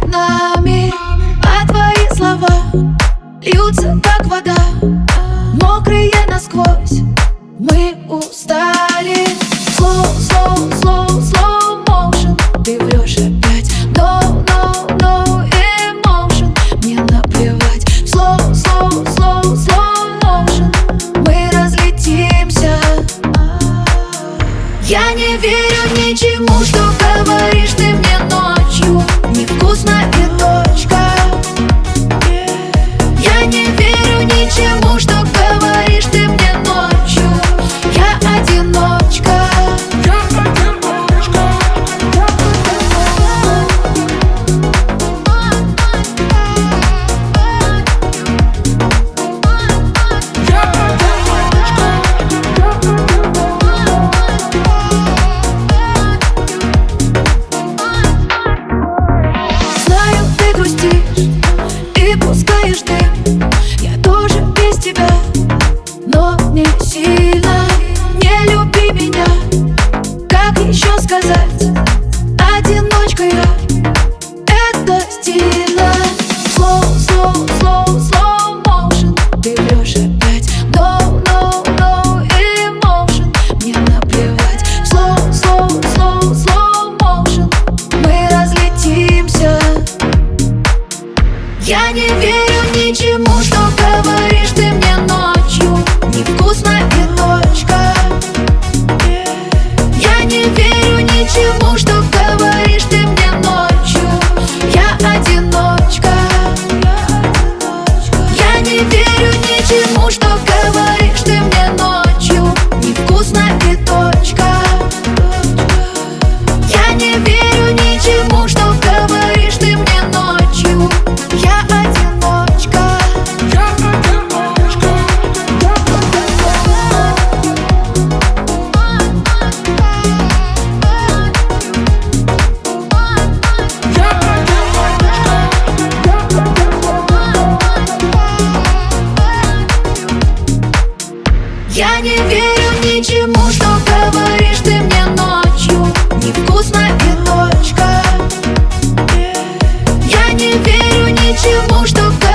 нами, а твои слова льются, как вода, мокрые насквозь. Мы устали. Slow motion. Ты врешь опять. No emotion. Мне наплевать. Slow motion. Мы разлетимся. Я не верю ничему, что говоришь ты мне ночью. Невкусно и точка. Я не верю ничему, что говоришь ты мне ночью. Я одиночка. Знаю, ты грустишь и пускаешь дым. Я тоже без тебя, но не сильно. Не люби меня, как еще сказать? Одиночка я, это стильно. Slow motion. Ты врешь опять. No emotion. Мне наплевать. Slow motion. Мы разлетимся. Я не верю ничему, что говоришь ты мне ночью. Невкусно и точка. Я не верю ничему, что говоришь ты мне ночью. Я одиночка. Я не верю ничему, что говоришь ты мне ночью. Невкусно и точка. Я не верю ничему, что говоришь ты мне ночью. Я одиночка. Я не верю ничему, что говоришь ты мне ночью. Невкусно и точка. Я не верю ничему, что